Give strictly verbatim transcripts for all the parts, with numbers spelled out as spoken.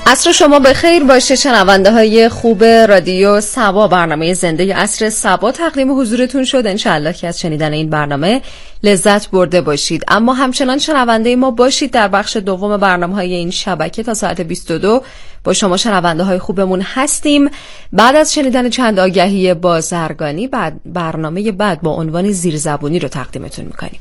عصر شما بخیر باشه شنونده های خوب رادیو سبا. برنامه زنده عصر سبا تقدیم حضورتون شد. انشالله که از شنیدن این برنامه لذت برده باشید. اما همچنان شنونده ما باشید در بخش دوم برنامه های این شبکه تا ساعت بیست و دو با شما شنونده های خوبمون هستیم. بعد از شنیدن چند آگهی بازرگانی بعد برنامه بعد با عنوان زیرزبونی رو تقدیمتون میکنیم.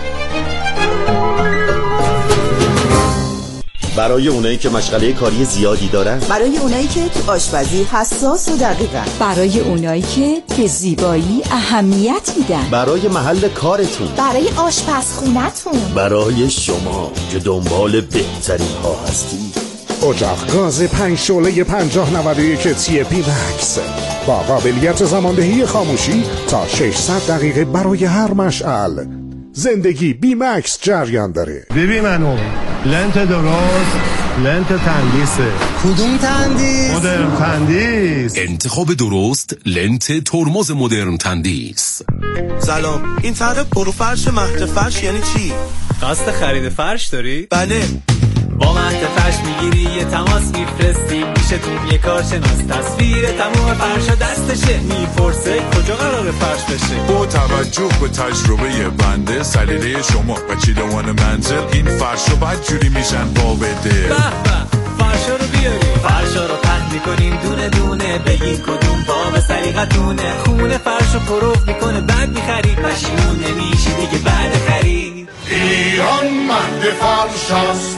برای اونایی که مشغله کاری زیادی دارن، برای اونایی که تو آشپزی حساس و دقیقن، برای اونایی که به زیبایی اهمیت میدن، برای محل کارتون، برای آشپزخونتون، برای شما که دنبال بهترین ها هستید. اجاق گاز پنج شعله پنجاه نود و یک تی پی مکس با قابلیت زماندهی خاموشی تا ششصد دقیقه برای هر مشعل. زندگی بی مکس جریان داره. ببین منو لنت درست، لنت تندیسه. کدوم تندیس؟ مدرن تندیس. انتخاب درست لنت ترمز مدرن تندیس. سلام، این طرح پروفرش مهد فرش یعنی چی؟ قصد خرید فرش داری؟ بله. با مهد فرش میگیری یه تماس میفرستی میشتون یه کارشناس تصویر تمام فرشا دستشه میپرسه کجا قرار فرش بشه. با توجه به تجربه بنده سلیقه شما و چیدوان منزل این فرشا بد جوری میشن با بده. به به فرشا رو بیاری فرشا رو پهن میکنیم دونه دونه بگین کدوم باب سلیقتونه. خونه فرشو پروف میکنه بعد میخری پشیمون نمیشی دیگه بعد خرید. ایران مهد فرش هست.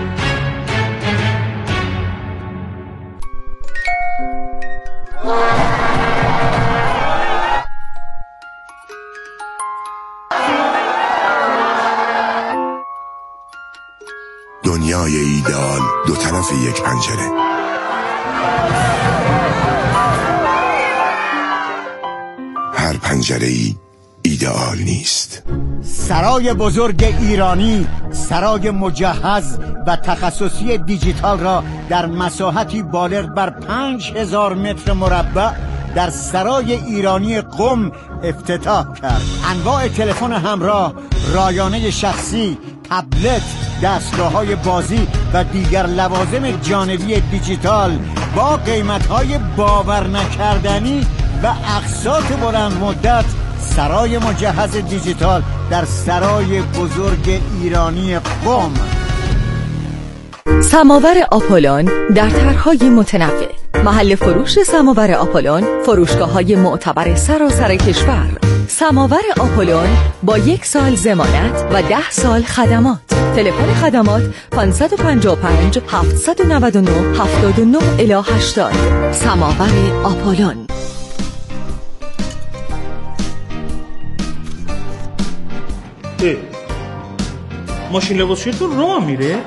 دنیای ایدئال دو طرف یک پنجره. هر پنجره ای ایدئال نیست. سرای بزرگ ایرانی، سرای مجهز و تخصصی دیجیتال را در مساحتی بالغ بر پنج هزار متر مربع در سرای ایرانی قم افتتاح کرد. انواع تلفن همراه، رایانه شخصی، تبلت، دستگاه‌های بازی و دیگر لوازم جانبی دیجیتال با قیمت‌های باور نکردنی و اقساط بلند مدت. سرای مجهز دیجیتال در سرای بزرگ ایرانی قم. سماور آپولون در طرح‌های متنوع. محل فروش سماور آپولون، فروشگاه‌های معتبر سراسر کشور. سماور آپولون با یک سال ضمانت و ده سال خدمات. تلفن خدمات پنج پنج پنج هفت نه نه هفت نه الی هشتاد. سماور آپولون. اه. ماشین لباسشویتون راه میره؟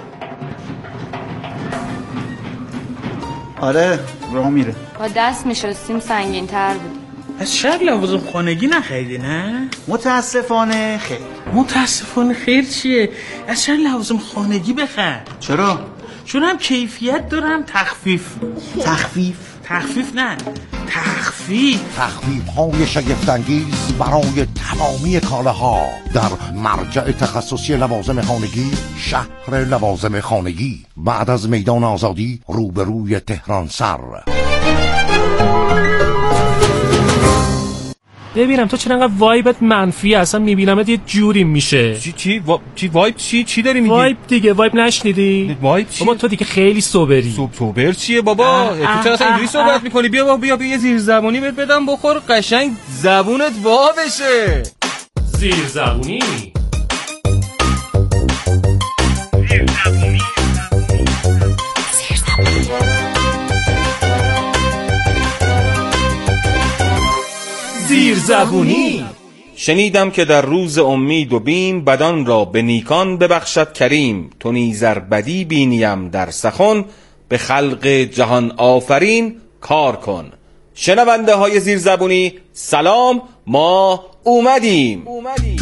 آره راه میره. با دست میشستیم سنگین تر بود. از شب لوازم خانگی نخریدی نه؟ متاسفانه خیر. متاسفانه خیر چیه؟ از شب لوازم خانگی بخر. چرا؟ چون هم کیفیت دارم تخفیف. تخفیف؟ تخفیف نه تخفیف تخفیف های شگفت‌انگیز برای تمامی کالاها در مرجع تخصصی لوازم خانگی، شهر لوازم خانگی، بعد از میدان آزادی روبروی تهران سر. ببینم تو چرا انقدر وایبت منفی اصلا میبینمت یه جوری میشه. چی چی وا... چی وایب چی چی داری میگی؟ وایب دیگه وایب نشنیدی؟ وایب چی؟ بابا تو دیگه خیلی سوبری. سوب سوبر چیه بابا؟ تو چرا اصلا اینجوری صحبت میکنی؟ بیا بابا بیا بیا یه زیر زبونی بهت بدم بخور قشنگ زبونت وا بشه. زیر زبونی. زیر زبونی. زیر زبونی. زیر زبونی. شنیدم که در روز امید و بیم بدان را به نیکان ببخشد کریم. تو نیز ار بدی بینیم در سخن به خلق جهان آفرین کار کن. شنونده های زیر زبونی سلام، ما اومدیم, اومدیم.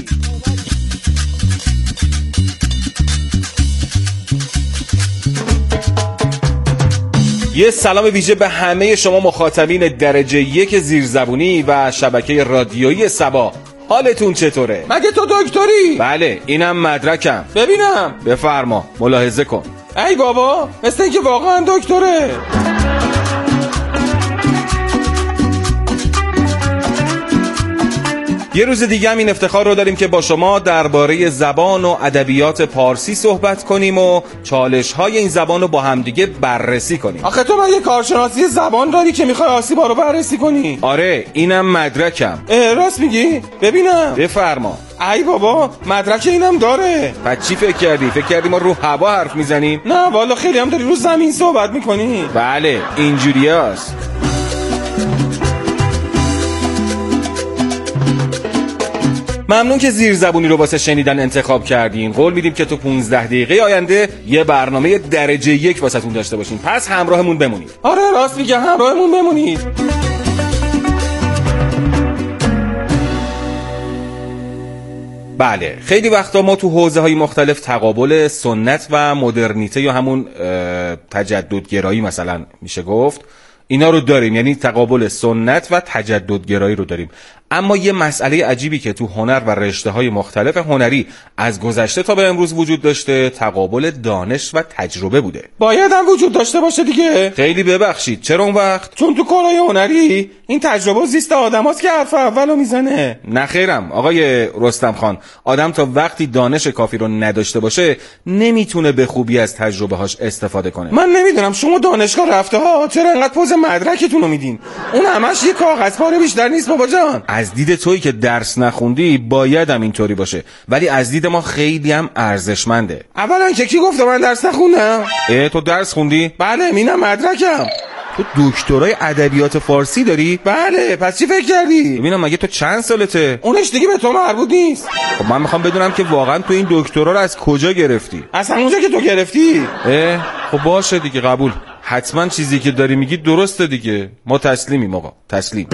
یه سلام ویژه به همه شما مخاطبین درجه یک زیرزبونی و شبکه رادیویی سبا. حالتون چطوره؟ مگه تو دکتری؟ بله اینم مدرکم. ببینم. بفرما ملاحظه کن. ای بابا مثل اینکه واقعا دکتره. یه روز دیگه هم این افتخار رو داریم که با شما درباره زبان و ادبیات پارسی صحبت کنیم و چالش‌های این زبان رو با همدیگه بررسی کنیم. آخه تو مگه کارشناسی زبان داری که میخوای آسیبا رو بررسی کنی؟ آره اینم مدرکم. راست میگی؟ ببینم. بفرما. ای بابا مدرک اینم داره. پس چی فکر کردی؟ فکر کردی ما رو هوا حرف میزنیم؟ نه والا خیلی هم داری رو زمین صحبت میکنی. بله اینجوری هست. ممنون که زیر زبونی رو واسه شنیدن انتخاب کردین. قول میدیم که تو پونزده دقیقه آینده یه برنامه درجه یک واسه تون داشته باشیم. پس همراهمون بمونید. آره راست میگه همراهمون بمونید. بله خیلی وقتا ما تو حوزه های مختلف تقابل سنت و مدرنیته یا همون تجددگرایی مثلا میشه گفت اینا رو داریم، یعنی تقابل سنت و تجددگرایی رو داریم. اما یه مسئله عجیبی که تو هنر و رشته‌های مختلف هنری از گذشته تا به امروز وجود داشته تقابل دانش و تجربه بوده. باید هم وجود داشته باشه دیگه. خیلی ببخشید چرا اون وقت؟ چون تو کارهای هنری این تجربه و زیست آدماست که حرف اولو میزنه. نه خیرم آقای رستم خان، آدم تا وقتی دانش کافی رو نداشته باشه نمیتونه به خوبی از تجربه هاش استفاده کنه. من نمیدونم شما دانشگاه رفته ها چرا انقدر پوز مدرکتون رو میدین؟ اون همش یه کاغذ پاره بیشتر نیست بابا جان. از دید تویی که درس نخوندی باید هم اینطوری باشه، ولی از دید ما خیلی هم ارزشمنده. اولا که کی گفته من درس نخوندم؟ اه تو درس خوندی؟ بله مینم مدرکم. تو دکترای ادبیات فارسی داری؟ بله. پس چی فکر کردی؟ ببینم مگه تو چند سالته؟ اونش دیگه به تو مربوط نیست. خب من میخوام بدونم که واقعا تو این دکترا رو از کجا گرفتی؟ از همونجا که تو گرفتی. اه خب باشه دیگه قبول. حتما چیزی که داری میگی درسته دیگه. ما تسلیمیم آقا، تسلیم.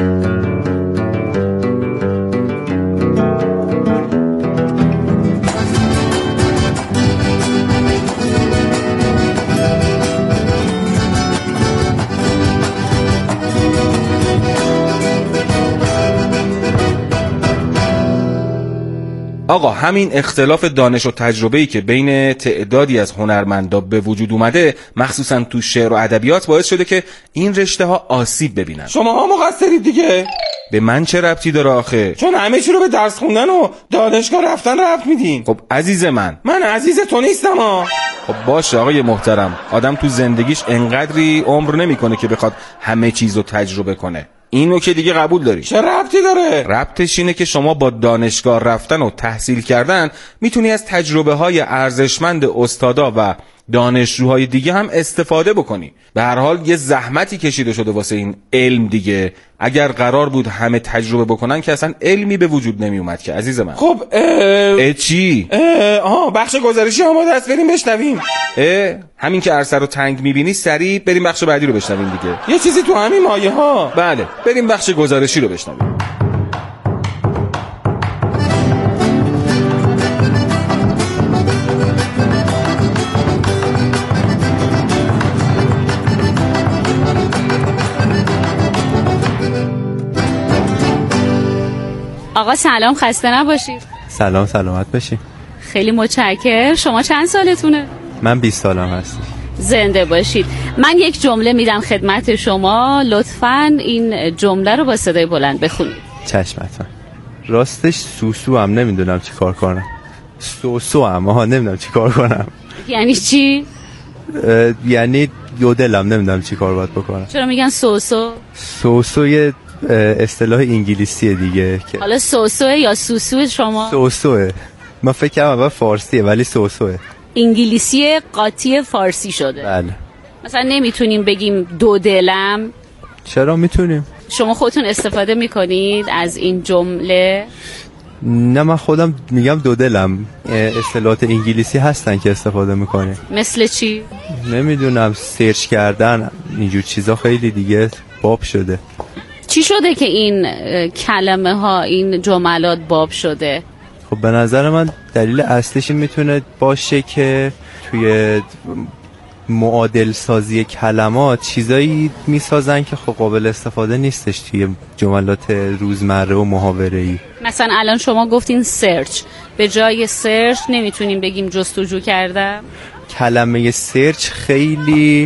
آقا همین اختلاف دانش و تجربه‌ای که بین تعدادی از هنرمندا به وجود اومده مخصوصا تو شعر و ادبیات باعث شده که این رشته ها آسیب ببینن. شما ها مقصرید دیگه. به من چه ربطی داره آخه؟ چون همه چی رو به درس خوندن و دانشگاه رفتن ربط میدین. خب عزیز من، من عزیز تو نیستم ها. خب باشه آقای محترم، آدم تو زندگیش انقدری عمر نمیکنه که بخواد همه چیزو تجربه کنه. اینو که دیگه قبول داری. چه ربطی داره؟ ربطش اینه که شما با دانشگاه رفتن و تحصیل کردن میتونی از تجربه های ارزشمند استادا و دانشجوهای دیگه هم استفاده بکنی. به هر حال یه زحمتی کشیده شده واسه این علم دیگه. اگر قرار بود همه تجربه بکنن که اصلا علمی به وجود نمی اومد که عزیز من. خب اه... اه چی؟ اه آها بخش گزارشی آماده است، بریم بشنویم. اه همین که عرصه رو تنگ میبینی سریع بریم بخش بعدی رو بشنویم دیگه. یه چیزی تو همین مایه ها. بله بریم بخش گزارشی رو بشنویم. آقا سلام، خسته نباشید. سلام، سلامت باشی. خیلی متشکرم. شما چند سالتونه؟ من بیست سالم هست. زنده باشید. من یک جمله میدم خدمت شما، لطفاً این جمله رو با صدای بلند بخونید. چشمتون. راستش سوسو هم نمیدونم چی کار کنم. سوسو هم ها نمیدونم چی کار کنم. یعنی چی؟ یعنی یودلم نمیدونم چی کار باید بکنم. چرا میگن سوسو؟ سوسو یه اصطلاح انگلیسیه دیگه. حالا سوسوه یا سوسو شما؟ سوسوه. من فکر کنم اول فارسیه ولی سوسوه. انگلیسی قاطی فارسی شده. بله. مثلا نمیتونیم بگیم دو دلم. چرا میتونیم؟ شما خودتون استفاده میکنید از این جمله؟ نه من خودم میگم دو دلم. اصطلاحات انگلیسی هستن که استفاده میکنه. مثل چی؟ نمیدونم، سرچ کردن اینجور چیزا خیلی دیگه باب شده. چی شده که این کلمه ها، این جملات باب شده؟ خب به نظر من دلیل اصلیش میتونه باشه که توی معادل سازی کلمات چیزایی میسازن که خب قابل استفاده نیستش توی جملات روزمره و محاوره‌ای. مثلا الان شما گفتین سرچ، به جای سرچ نمیتونیم بگیم جستجو کردم؟ کلمه سرچ خیلی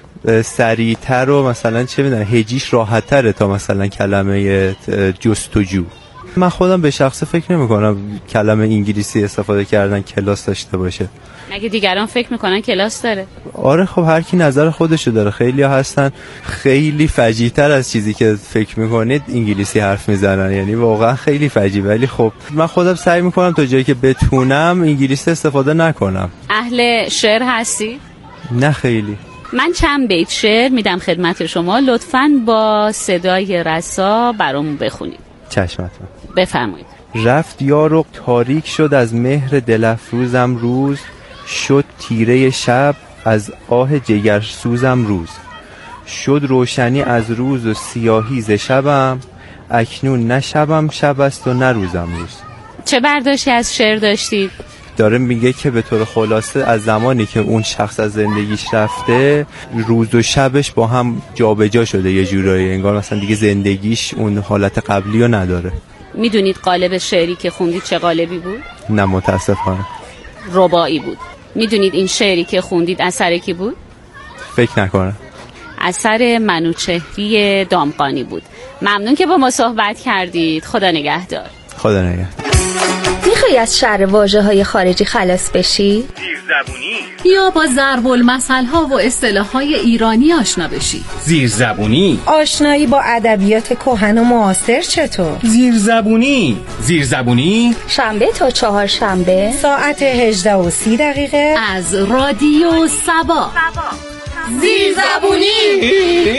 سریعتر و مثلا چه میدونم هجیش راحت‌تره تا مثلا کلمه جستجو. من خودم به شخصه فکر نمی کنم کلمه انگلیسی استفاده کردن کلاس داشته باشه. مگه دیگران فکر میکنن کلاس داره؟ آره خب هر کی نظر خودشو داره. خیلی ها هستن خیلی فجیع‌تر از چیزی که فکر میکنید انگلیسی حرف میزنن، یعنی واقعا خیلی فجیع. ولی خب من خودم سعی میکنم تا جایی که بتونم انگلیسی استفاده نکنم. اهل شعر هستی؟ نه خیلی. من چند بیت شعر میدم خدمت شما، لطفاً با صدای رسا برامون بخونید. چشمتون. بفرمایید. رفت یار و تاریک شد از مهر دلفروزم روز، شد تیره شب از آه جگرسوزم روز، شد روشنی از روز و سیاهی ز شبم، اکنون نه شبم شب است و نه روزم روز. چه برداشتی از شعر داشتید؟ داره میگه که به طور خلاصه از زمانی که اون شخص از زندگیش رفته روز و شبش با هم جابجا شده یه جورایی، انگار مثلا دیگه زندگیش اون حالت قبلی رو نداره. میدونید قالب شعری که خوندید چه قالبی بود؟ نه متاسفانه. رباعی بود. میدونید این شعری که خوندید اثر کی بود؟ فکر نکنم. اثر منوچهری دامغانی بود. ممنون که با ما صحبت کردید. خدا نگهدار. خدا نگهدار. میخوای از شر واژه‌های خارجی خلاص بشی؟ زیرزبونی یا با ضرب المثل‌ها و اصطلاح‌های ایرانی آشنا بشی؟ زیرزبونی. آشنایی با ادبیات کهن و معاصر چطور؟ زیرزبونی. زیرزبونی شنبه تا چهارشنبه ساعت هجده و سی دقیقه از رادیو سبا. زیرزبونی.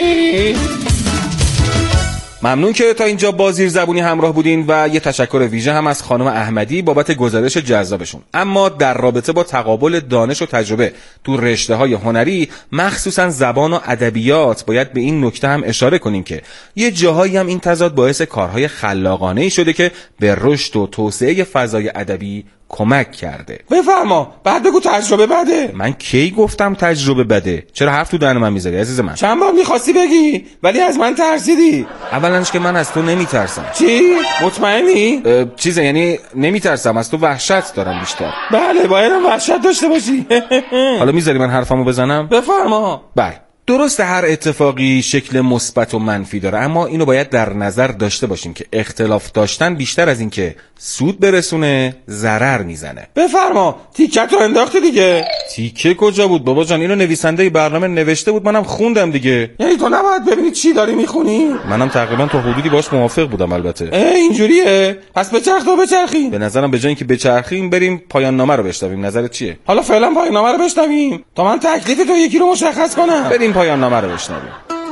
ممنون که تا اینجا با زیرزبونی همراه بودین و یه تشکر ویژه هم از خانم احمدی بابت گزارش جذابشون. اما در رابطه با تقابل دانش و تجربه تو رشته‌های هنری، مخصوصا زبان و ادبیات، باید به این نکته هم اشاره کنیم که یه جاهایی هم این تضاد باعث کارهای خلاقانه‌ای شده که به رشد و توسعه فضای ادبی کمک کرده. بفرما، بعد بگو تجربه بده. من کی گفتم تجربه بده؟ چرا حرف تو دهن من میذاری عزیز من؟ چند بار میخواستی بگی ولی از من ترسیدی. اولنش که من از تو نمیترسم. چی؟ مطمئنی؟ چیزه، یعنی نمیترسم، از تو وحشت دارم بیشتر. بله، بایدم وحشت داشته باشی. حالا میذاری من حرفمو بزنم؟ بفرما. بله، درسته هر اتفاقی شکل مثبت و منفی داره، اما اینو باید در نظر داشته باشیم که اختلاف داشتن بیشتر از این که سود برسونه ضرر میزنه. بفرما، تیکت رو انداختی دیگه. تیکه کجا بود بابا جان؟ اینو نویسنده برنامه نوشته بود، منم خوندم دیگه. یعنی تو نباید ببینی چی داری میخونی؟ منم تقریبا تا حدودی باش موافق بودم البته. اه اینجوریه؟ پس بچرخ تا بچرخیم. به نظرم به جای اینکه بچرخیم بریم پایان نامه رو بشنویم. نظرت چیه؟ حالا فعلا پایان نامه رو بشنویم تا من تکلیف تو یکی رو مشخص کنم. بریم پایان نامه رو بشنویم.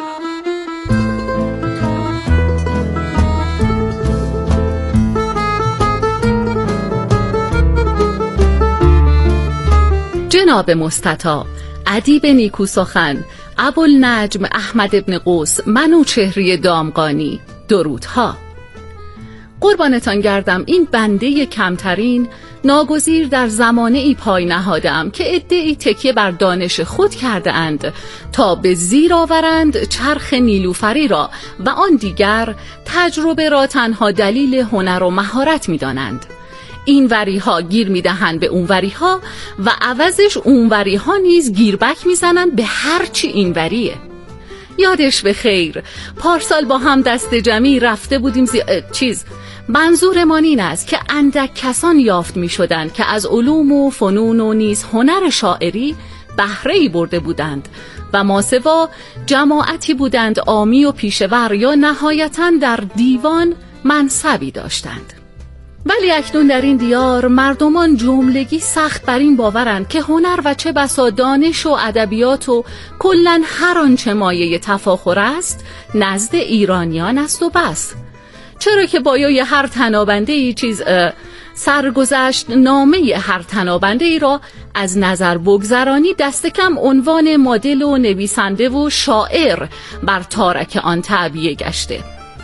جناب مستطاب ادیب نیکو سخن ابوالنجم احمد ابن قوس منوچهری دامغانی، درودها. قربانتان گردم، این بنده کمترین ناگزیر در زمانه ای پای نهادم که عده‌ای تکیه بر دانش خود کرده اند تا به زیر آورند چرخ نیلوفری را و آن دیگر تجربه را تنها دلیل هنر و مهارت می دانند. این وری ها گیر می دهند به اون وری ها و عوضش اون وری ها نیز گیربک می زنند به هرچی این وریه. یادش به خیر پارسال با هم دست جمعی رفته بودیم زی... چیز منظورمان این است که اندک کسان یافت می شدند که از علوم و فنون و نیز هنر شاعری بهره‌ای برده بودند و ماسوا جماعتی بودند عامی و پیشور یا نهایتاً در دیوان منصبی داشتند. ولی اکنون در این دیار مردمان جملگی سخت بر این باورند که هنر و چه بسا دانش و ادبیات و کلاً هر آنچه مایه تفاخر است نزد ایرانیان است و بس. چرا که بایای هر تنابنده ای چیز سرگذشت نامه هر تنابنده ای را از نظر بگذرانی دست کم عنوان مدل و نویسنده و شاعر بر تارک آن تعبیه گشته.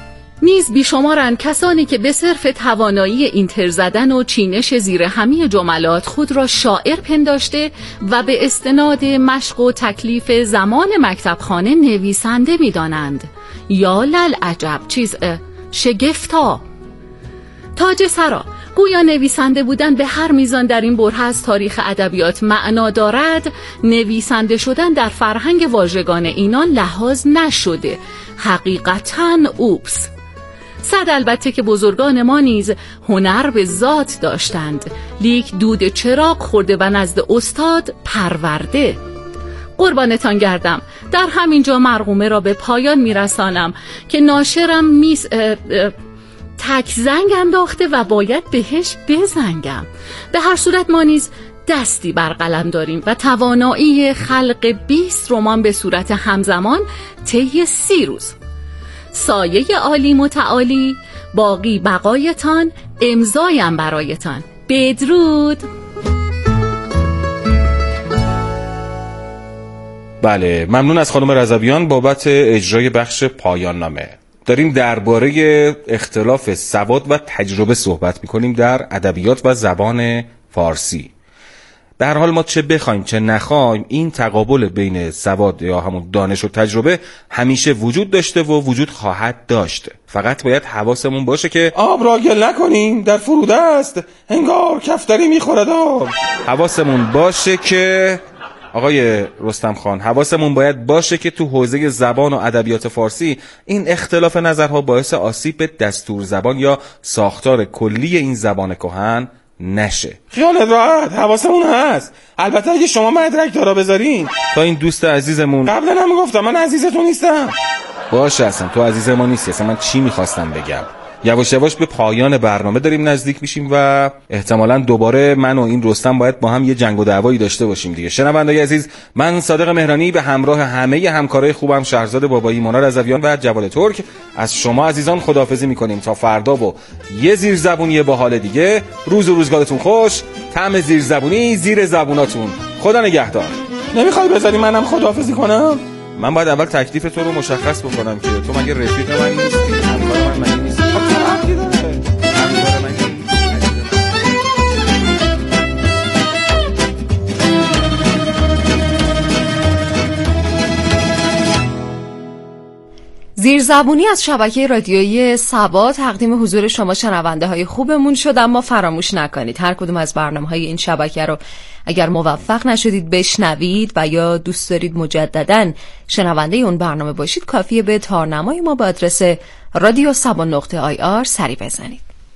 نیز بیشمارند کسانی که به صرف توانایی اینتر زدن و چینش زیر همی جملات خود را شاعر پنداشته و به استناد مشق و تکلیف زمان مکتبخانه نویسنده می‌دانند. یا لل عجب، چیز شگفتا. تاج سرا، گویا نویسنده بودن به هر میزان در این بره از تاریخ ادبیات معنا دارد، نویسنده شدن در فرهنگ واژگان اینان لحاظ نشده. حقیقتاً اوپس. صد البته که بزرگان ما نیز هنر به ذات داشتند، لیک دود چراغ خورده و نزد استاد پرورده. قربانتان گردم. در همینجا مرغومه را به پایان میرسانم که ناشرم میز اه اه تک زنگ انداخته و باید بهش بزنگم. به هر صورت ما نیز دستی بر قلم داریم و توانایی خلق بیست رمان به صورت همزمان طی سی روز. سایه عالی متعالی، باقی بقایتان، امضایم برایتان. بدرود. بله، ممنون از خانم رضویان بابت اجرای بخش پایان نامه. داریم درباره اختلاف سواد و تجربه صحبت می‌کنیم در ادبیات و زبان فارسی. به هر حال ما چه بخوایم چه نخوایم این تقابل بین سواد یا همون دانش و تجربه همیشه وجود داشته و وجود خواهد داشت. فقط باید حواسمون باشه که آب را گل نکنیم، در فروده است، انگار کفتری میخورد آب. حواسمون باشه که آقای رستم خان حواسمون باید باشه که تو حوزه زبان و ادبیات فارسی این اختلاف نظرها باعث آسیب به دستور زبان یا ساختار کلی این زبان کهن نشه. خیالت راحت، حواسمون هست. البته اگه شما مدرک دارا بذارین. تا این دوست عزیزمون قبلا هم گفتم من عزیزتون نیستم. باشه اصلا تو عزیز ما نیستی. اصلا من چی میخواستم بگم؟ یواش یواش به پایان برنامه داریم نزدیک میشیم و احتمالاً دوباره من و این رستم باید با هم یه جنگ و دعوایی داشته باشیم دیگه. شنوندگان عزیز، من صادق مهرانی به همراه همه همکارای خوبم شهرزاد بابایی، مونا رضویان و جواد ترک از شما عزیزان خداحافظی میکنیم تا فردا و یه زیرزبونی با حال دیگه. روز و روزگارتون خوش. طعم زیرزبونی زیر زبوناتون. خدا نگهدار. نمیخوای بذاری منم خداحافظی کنم؟ من باید اول تکلیف تو رو مشخص بکنم که تو مگه رفیق من نیستی؟ همکار من مگه نیستی؟ زیرزبونی از شبکه رادیویی سبا تقدیم حضور شما شنونده های خوبمون شد، اما فراموش نکنید هر کدوم از برنامه های این شبکه رو اگر موفق نشدید بشنوید و یا دوست دارید مجدداً شنونده اون برنامه باشید، کافیه به تارنمای ما با آدرس رادیو سبا نقطه آی آر سری بزنید.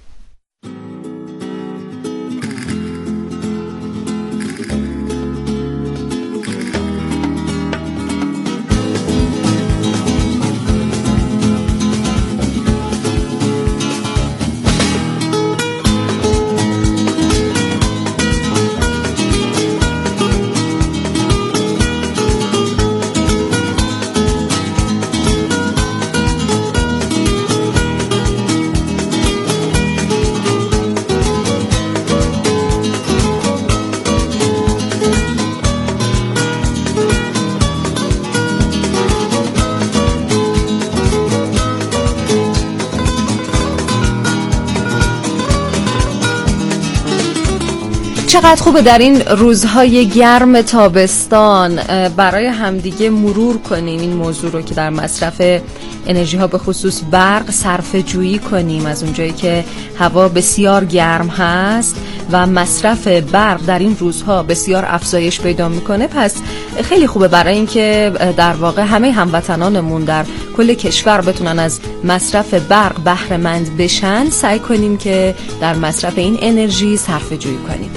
چقدر خوبه در این روزهای گرم تابستان برای همدیگه مرور کنیم این موضوع رو که در مصرف انرژی ها به خصوص برق صرفه جویی کنیم از اونجایی که هوا بسیار گرم هست و مصرف برق در این روزها بسیار افزایش پیدا میکنه. پس خیلی خوبه برای اینکه در واقع همه هموطنانمون در کل کشور بتونن از مصرف برق بهره مند بشن، سعی کنیم که در مصرف این انرژی صرفه جویی کنیم.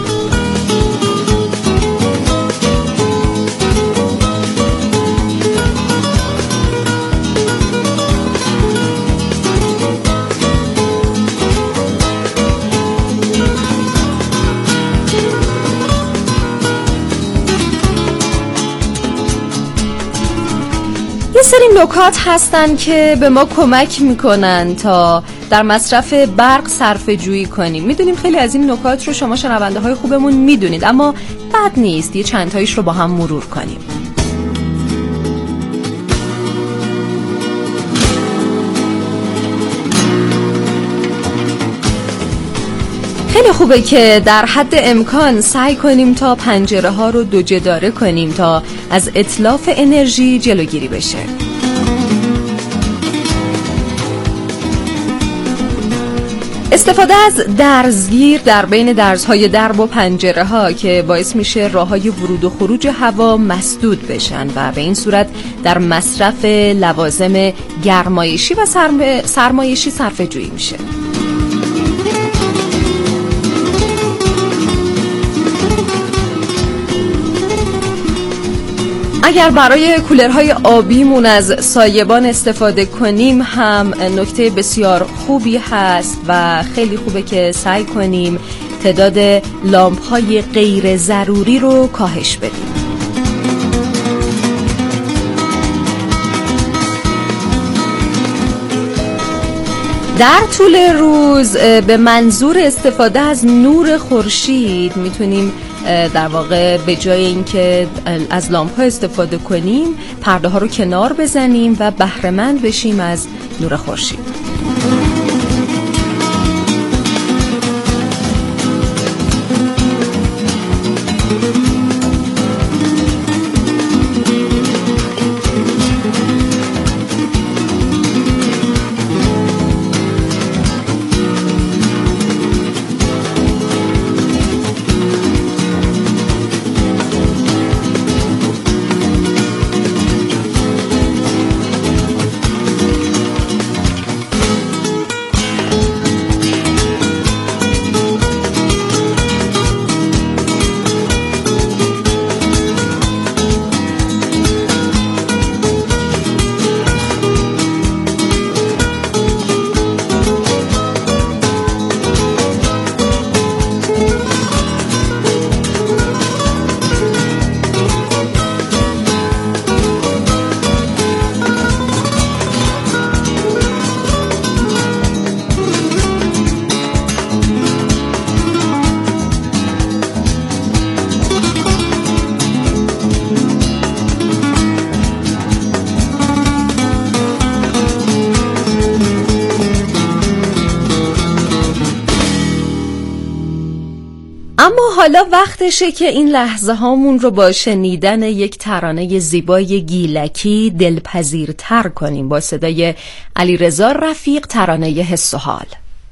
یه سری نکات هستن که به ما کمک میکنن تا در مصرف برق صرفه جویی کنیم. میدونیم خیلی از این نکات رو شما شنونده های خوبمون میدونید، اما بد نیست یه چند تایش رو با هم مرور کنیم. خیلی خوبه که در حد امکان سعی کنیم تا پنجره ها رو دو جداره کنیم تا از اتلاف انرژی جلوگیری بشه. استفاده از درزگیر در بین درزهای درب و پنجره ها که باعث میشه راههای ورود و خروج هوا مسدود بشن و به این صورت در مصرف لوازم گرمایشی و سرم... سرمایشی صرفه جویی میشه. اگر برای کولرهای آبیمون از سایبان استفاده کنیم هم نکته بسیار خوبی هست و خیلی خوبه که سعی کنیم تعداد لامپ‌های غیر ضروری رو کاهش بدیم. در طول روز به منظور استفاده از نور خورشید میتونیم در واقع به جای اینکه از لامپ‌ها استفاده کنیم پرده ها رو کنار بزنیم و بهره مند بشیم از نور خورشید. اما حالا وقتشه که این لحظه هامون رو با شنیدن یک ترانه زیبای گیلکی دلپذیرتر کنیم با صدای علیرضا رفیق، ترانه حس و حال.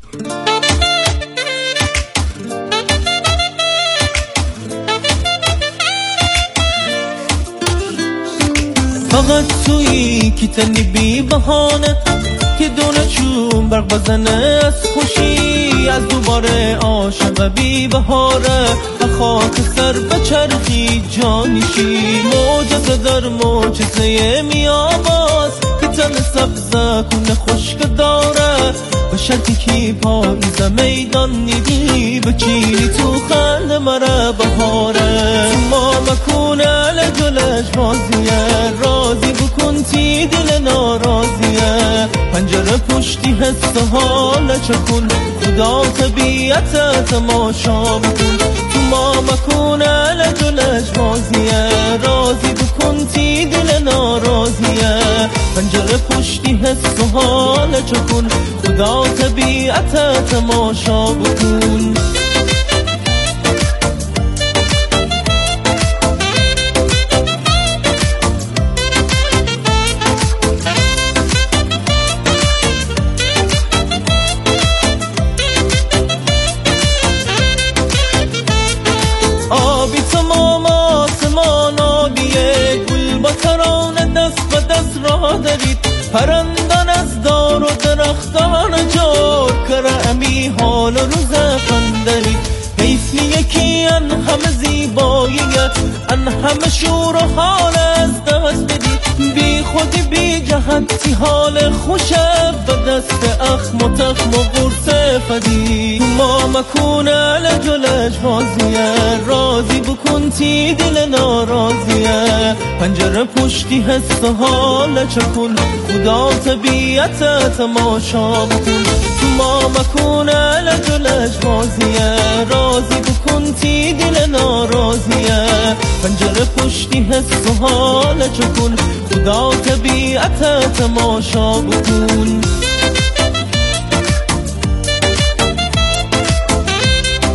فقط تویی که تنی بی بهانه که دونه چون برق بزنه از خوشی، از دوباره عاشق بی بهاره خاک سر بچرخی جانشی، معجزه در معجزه میاباز که تن سبزه کنه خشک داره، به شرطی که پاییز میدان نیدی بچینی تو خنده مره بهاره، ما مکونه لجلج بازیه رازی بکن تی دل نارازیه، پنجره پشتی حس حال چکن خدا طبیعت تماشا بکن، تو ما مکونه لجلج بازیه رازی بکن تی دل نارازیه، پنجره پشتی حس و حال چکن خدا طبیعت تماشا بکن. آبی تمام آسمان آبیه، گل با ترانه دست به دست راه دارید، پرندان از دار و درختان جور کره امی حال و روز خندرید، حیفی یکی ان همه زیباییه ان همه شور و حال از دست بدید، بی خودی بی جهتی حال خوشه به دست اخم و تخم و قرص فدی، ما مکونه لجلج بازیه رازی بکن تی دل نارازیه، پنجره پشتی حس حال چکن خدا طبیعت تماشا بکن، ما مکونه لجلج بازیه رازی بکن تی دل نارازیه، پنجره پشتی حس و حال چکن خدا طبیعت تماشا بکن.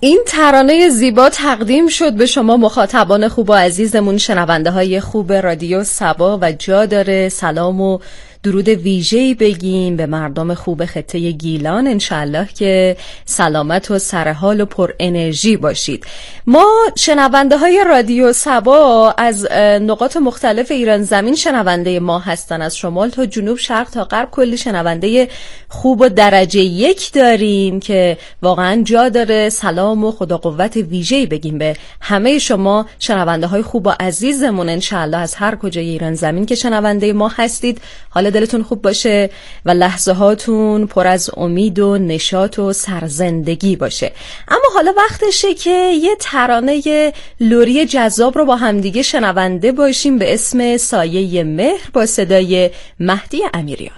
این ترانه زیبا تقدیم شد به شما مخاطبان خوب و عزیزمون، شنونده های خوب رادیو صبا، و جا داره سلام و درود ویژه‌ای بگیم به مردم خوب خطه گیلان. انشالله که سلامت و سرحال و پر انرژی باشید. ما شنونده های رادیو صبا از نقاط مختلف ایران زمین شنونده ما هستن، از شمال تا جنوب، شرق تا غرب، کلی شنونده خوب و درجه یک داریم که واقعا جا داره سلام و خدا قوت ویژه‌ای بگیم به همه شما شنونده های خوب و عزیزمون. انشالله از هر کجای ایران زمین که شنونده ما هستید حال دلتون خوب باشه و لحظه هاتون پر از امید و نشاط و سرزندگی باشه. اما حالا وقتشه که یه ترانه لوری جذاب رو با همدیگه شنونده باشیم به اسم سایه مهر با صدای مهدی امیریان.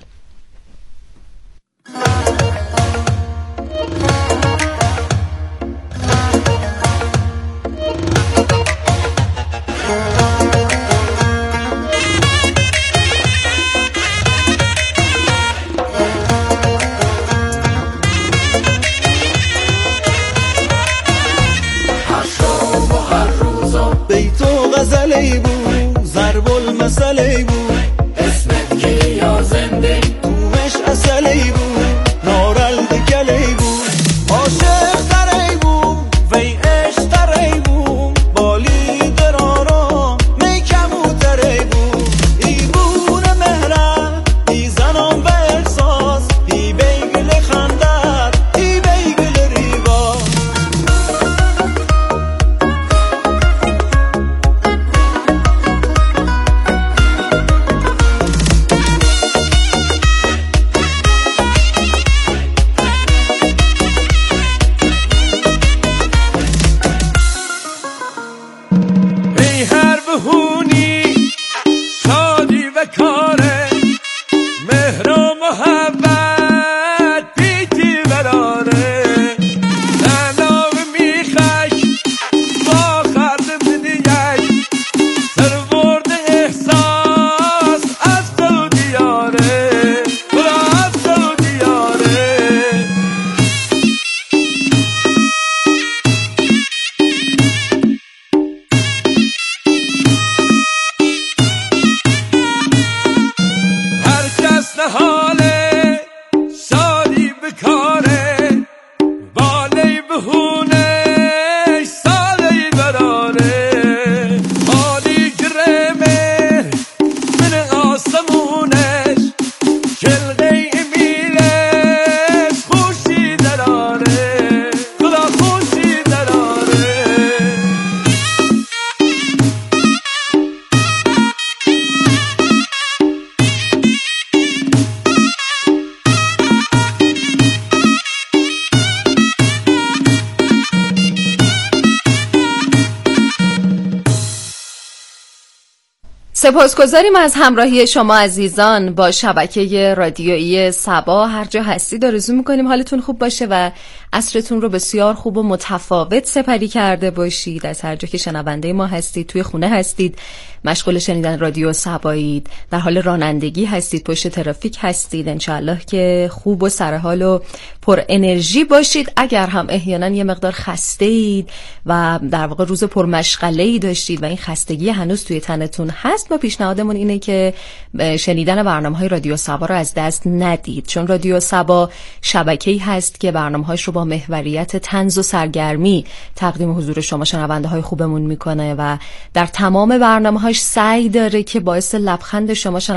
غزلی بود ضرب المثلی بود اسمت کی یا زنده تومش اصلی بود نارالد کلی بود عاشق تری بود وی عشق تری بود بالی درارا می کموتری بود ای بون مهره ای زنان و احساس ای بیگل خندر ای بیگل ریوا سپاسگزاریم از همراهی شما عزیزان با شبکه رادیویی صبا. هر جا هستید آرزو میکنیم حالتون خوب باشه و عصرتون رو بسیار خوب و متفاوت سپری کرده باشید. از هر جا که شنونده ما هستید، توی خونه هستید مشغول شنیدن رادیو صبایید، در حال رانندگی هستید، پشت ترافیک هستید، انشالله که خوب و سرحال و پر انرژی باشید. اگر هم احیانا یه مقدار خسته اید و در واقع روز پر مشغله ای داشتید و این خستگی هنوز توی تنتون هست، ما پیشنهادمون اینه که شنیدن برنامه‌های رادیو صبا رو از دست ندید، چون رادیو صبا شبکه‌ای هست که برنامه‌هاش رو با محوریت طنز و سرگرمی تقدیم حضور شما شنونده‌های خوبمون میکنه و در تمام برنامه‌هاش سعی داره که باعث لبخند شما